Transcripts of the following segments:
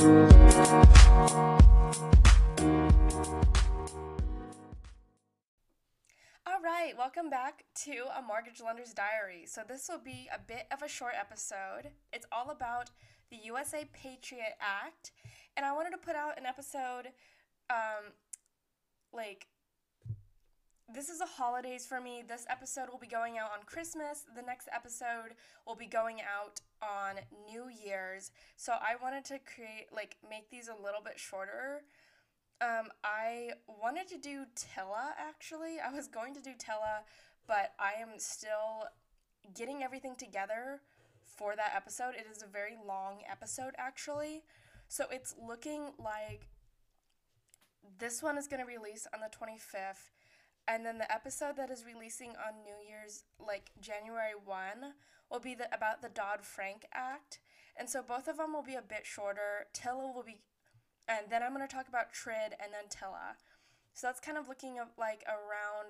All right, welcome back to A Mortgage Lender's Diary. So this will be a bit of a short episode. It's all about the USA Patriot Act, and I wanted to put out an episode, this is the holidays for me. This episode will be going out on Christmas. The next episode will be going out on New Year's. So I wanted to make these a little bit shorter. I wanted to do Tilla, actually. I was going to do Tilla, but I am still getting everything together for that episode. It is a very long episode, actually. So it's looking like this one is going to release on the 25th, and then the episode that is releasing on New Year's, January 1, will be about the Dodd-Frank Act. And so both of them will be a bit shorter. Tilla will be, and then I'm going to talk about TRID and then Tilla. So that's kind of looking at around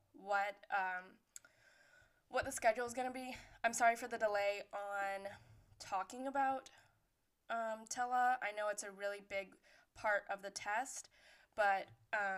what the schedule is going to be. I'm sorry for the delay on talking about Tilla. I know it's a really big part of the test, but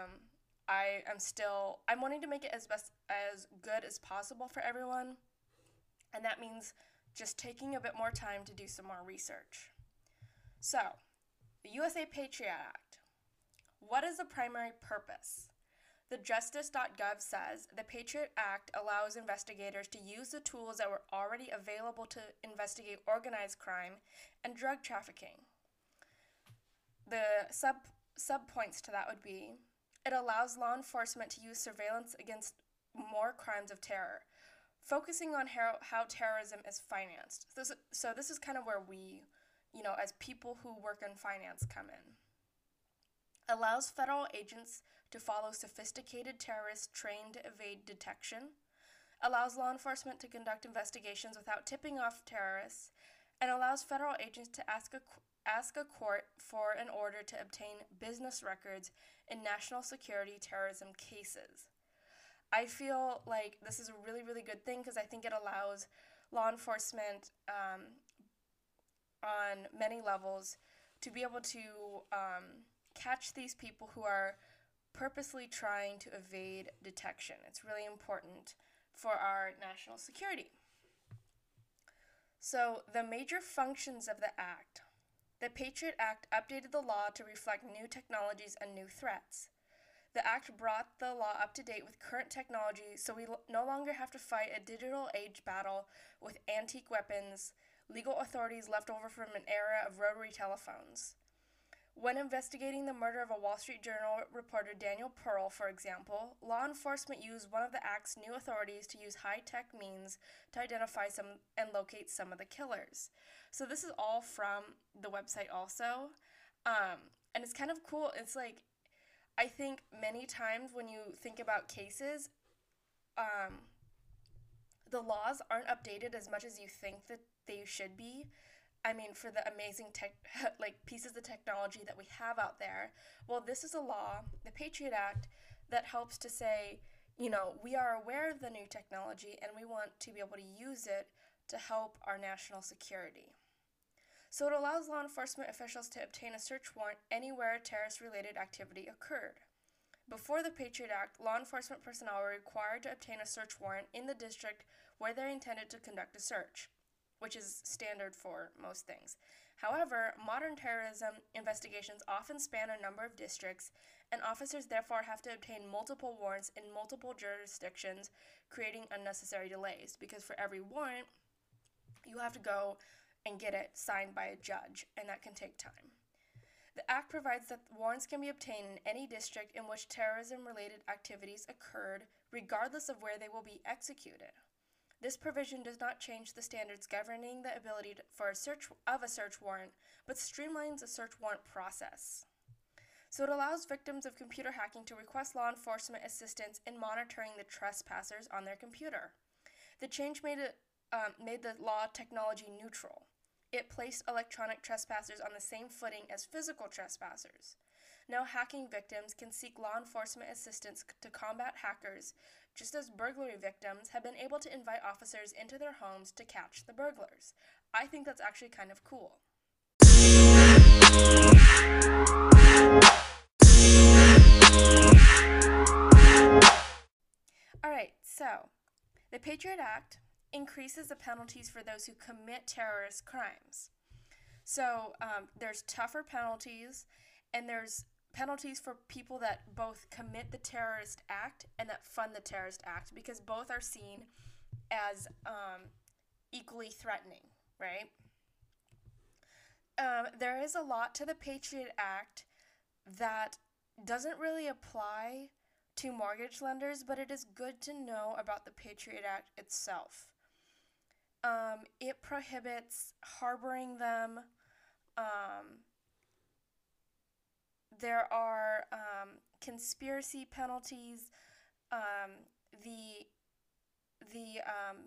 I'm wanting to make it as good as possible for everyone, and that means just taking a bit more time to do some more research. So, the USA Patriot Act. What is the primary purpose? The Justice.gov says the Patriot Act allows investigators to use the tools that were already available to investigate organized crime and drug trafficking. The sub points to that would be, it allows law enforcement to use surveillance against more crimes of terror, focusing on how terrorism is financed. So this is kind of where we, as people who work in finance, come in. Allows federal agents to follow sophisticated terrorists trained to evade detection. Allows law enforcement to conduct investigations without tipping off terrorists, and allows federal agents to ask a court for an order to obtain business records in national security terrorism cases. I feel like this is a really, really good thing because I think it allows law enforcement on many levels to be able to catch these people who are purposely trying to evade detection. It's really important for our national security. So, the major functions of the Act. The Patriot Act updated the law to reflect new technologies and new threats. The Act brought the law up to date with current technology, so we no longer have to fight a digital age battle with antique weapons, legal authorities left over from an era of rotary telephones. When investigating the murder of a Wall Street Journal reporter Daniel Pearl, for example, law enforcement used one of the Act's new authorities to use high-tech means to identify some and locate some of the killers. So this is all from the website also, and it's kind of cool. It's I think many times when you think about cases, the laws aren't updated as much as you think that they should be. I mean, for the amazing pieces of technology that we have out there. Well, this is a law, the Patriot Act, that helps to say, we are aware of the new technology and we want to be able to use it to help our national security. So it allows law enforcement officials to obtain a search warrant anywhere terrorist-related activity occurred. Before the Patriot Act, law enforcement personnel were required to obtain a search warrant in the district where they intended to conduct a search, which is standard for most things. However, modern terrorism investigations often span a number of districts, and officers therefore have to obtain multiple warrants in multiple jurisdictions, creating unnecessary delays, because for every warrant, you have to go and get it signed by a judge, and that can take time. The Act provides that warrants can be obtained in any district in which terrorism-related activities occurred, regardless of where they will be executed. This provision does not change the standards governing the ability for a search warrant, but streamlines the search warrant process. So it allows victims of computer hacking to request law enforcement assistance in monitoring the trespassers on their computer. The change made the law technology neutral. It placed electronic trespassers on the same footing as physical trespassers. Now hacking victims can seek law enforcement assistance to combat hackers, just as burglary victims have been able to invite officers into their homes to catch the burglars. I think that's actually kind of cool. All right, so the Patriot Act increases the penalties for those who commit terrorist crimes. So there's tougher penalties, and there's penalties for people that both commit the terrorist act and that fund the terrorist act, because both are seen as equally threatening, right? There is a lot to the Patriot Act that doesn't really apply to mortgage lenders, but it is good to know about the Patriot Act itself. It prohibits harboring them. There are conspiracy penalties. The the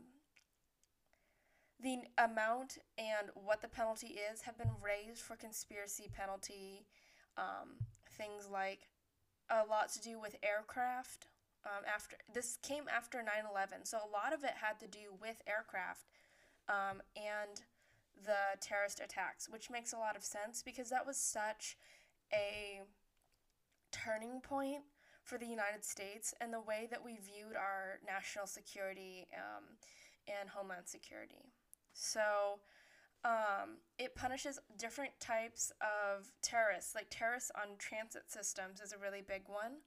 the amount and what the penalty is have been raised for conspiracy penalty. Things like a lot to do with aircraft. After this came after 9/11, so a lot of it had to do with aircraft and the terrorist attacks, which makes a lot of sense because that was such a turning point for the United States and the way that we viewed our national security and homeland security. So it punishes different types of terrorists, like terrorists on transit systems is a really big one.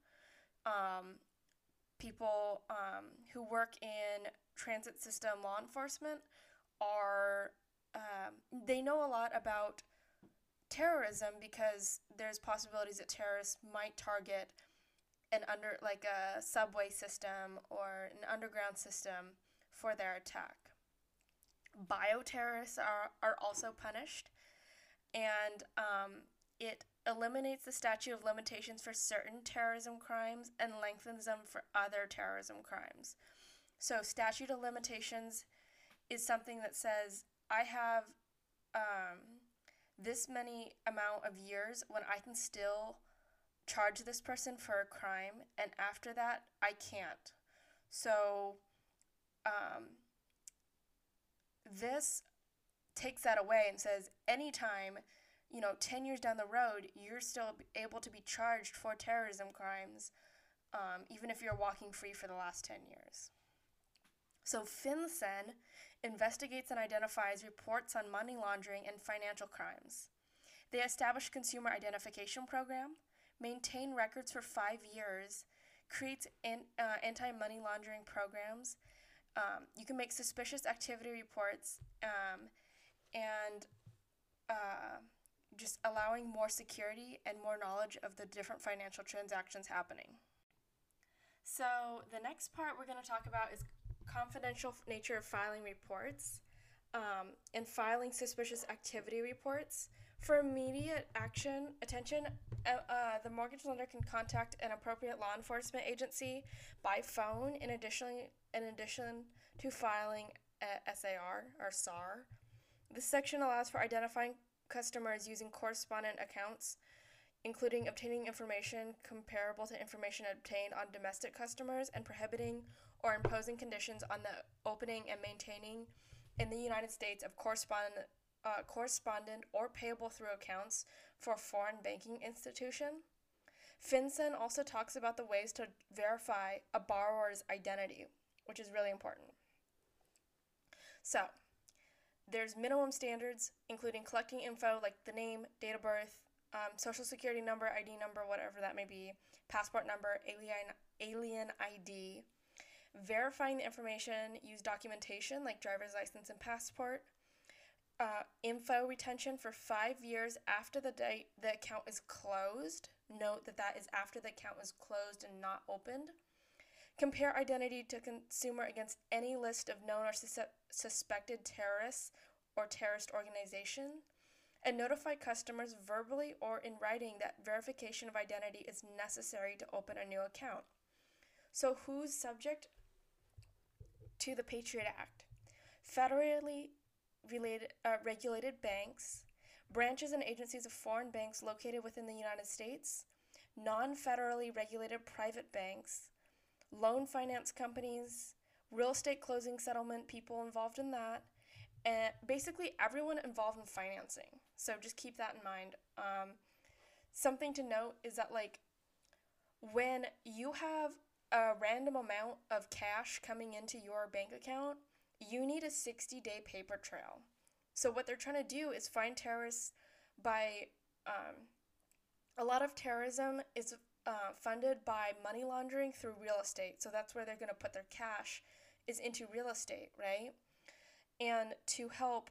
People who work in transit system law enforcement are they know a lot about terrorism because there's possibilities that terrorists might target a subway system or an underground system for their attack. Bioterrorists are also punished, and it eliminates the statute of limitations for certain terrorism crimes and lengthens them for other terrorism crimes. So statute of limitations is something that says I have this many amount of years when I can still charge this person for a crime, and after that I can't. So this takes that away and says anytime, 10 years down the road, you're still able to be charged for terrorism crimes, even if you're walking free for the last 10 years. So FinCEN investigates and identifies reports on money laundering and financial crimes. They establish consumer identification program, maintain records for 5 years, creates anti-money laundering programs. You can make suspicious activity reports and just allowing more security and more knowledge of the different financial transactions happening. So the next part we're going to talk about is confidential nature of filing reports and filing suspicious activity reports. For immediate attention, the mortgage lender can contact an appropriate law enforcement agency by phone in addition to filing a SAR or SAR. This section allows for identifying customers using correspondent accounts, including obtaining information comparable to information obtained on domestic customers, and prohibiting or imposing conditions on the opening and maintaining in the United States of correspondent or payable through accounts for a foreign banking institution. FinCEN also talks about the ways to verify a borrower's identity, which is really important. So, there's minimum standards, including collecting info like the name, date of birth, social security number, ID number, whatever that may be, passport number, alien ID. Verifying the information, use documentation like driver's license and passport. Info retention for 5 years after the date the account is closed. Note that is after the account is closed and not opened. Compare identity to consumer against any list of known or suspected terrorists or terrorist organization. And notify customers verbally or in writing that verification of identity is necessary to open a new account. So who's subject to the Patriot Act? Federally regulated banks, branches and agencies of foreign banks located within the United States, non-federally regulated private banks, loan finance companies, real estate closing settlement people involved in that, and basically everyone involved in financing. So just keep that in mind. Something to note is that, like, when you have a random amount of cash coming into your bank account, you need a 60-day paper trail. So what they're trying to do is find terrorists by, a lot of terrorism is funded by money laundering through real estate. So that's where they're going to put their cash, is into real estate, right? And to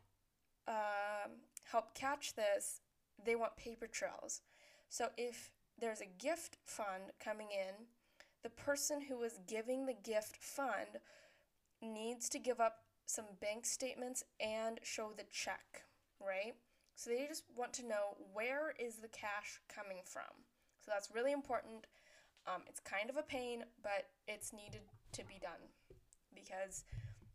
help catch this, they want paper trails. So if there's a gift fund coming in, the person who is giving the gift fund needs to give up some bank statements and show the check, right? So they just want to know, where is the cash coming from? So that's really important. It's kind of a pain, but it's needed to be done, because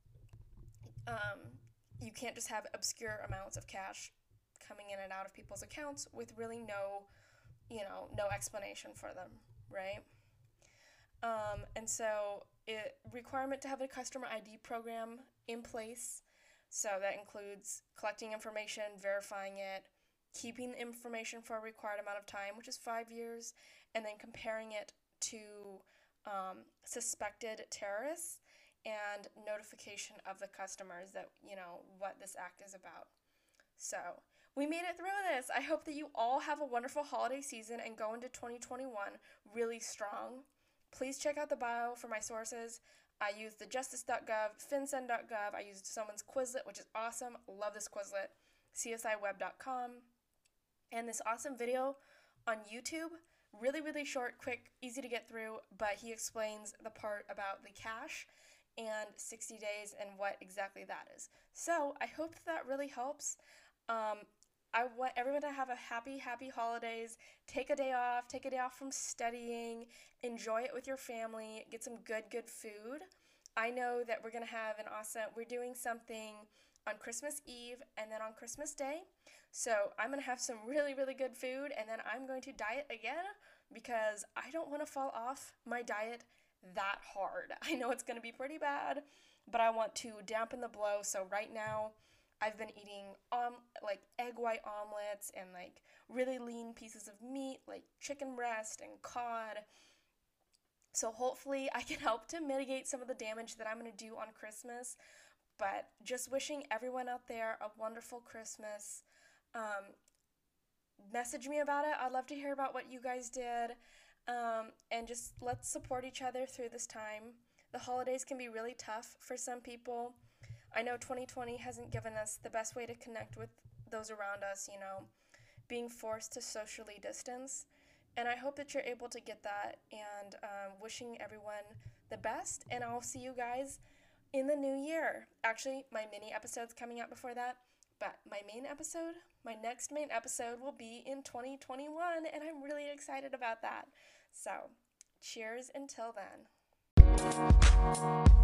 you can't just have obscure amounts of cash coming in and out of people's accounts with really no explanation for them, right? And so requirement to have a customer ID program in place. So that includes collecting information, verifying it, keeping the information for a required amount of time, which is 5 years, and then comparing it to suspected terrorists, and notification of the customers that, what this act is about. So we made it through this. I hope that you all have a wonderful holiday season and go into 2021 really strong. Please check out the bio for my sources. I used the justice.gov, fincen.gov. I used someone's Quizlet, which is awesome. Love this Quizlet. CSIweb.com. And this awesome video on YouTube. Really, really short, quick, easy to get through, but he explains the part about the cash and 60 days and what exactly that is. So I hope that really helps. I want everyone to have a happy holidays. Take a day off from studying, enjoy it with your family, get some good food. I know that we're doing something on Christmas Eve and then on Christmas Day. So I'm going to have some really, really good food, and then I'm going to diet again, because I don't want to fall off my diet that hard. I know it's going to be pretty bad, but I want to dampen the blow. So right now, I've been eating like egg white omelets and like really lean pieces of meat, like chicken breast and cod. So hopefully I can help to mitigate some of the damage that I'm going to do on Christmas. But just wishing everyone out there a wonderful Christmas. Message me about it. I'd love to hear about what you guys did. And just let's support each other through this time. The holidays can be really tough for some people. I know 2020 hasn't given us the best way to connect with those around us, being forced to socially distance. And I hope that you're able to get that, and wishing everyone the best. And I'll see you guys in the new year. Actually, my mini episode's coming out before that, but my next main episode will be in 2021, and I'm really excited about that. So, cheers until then.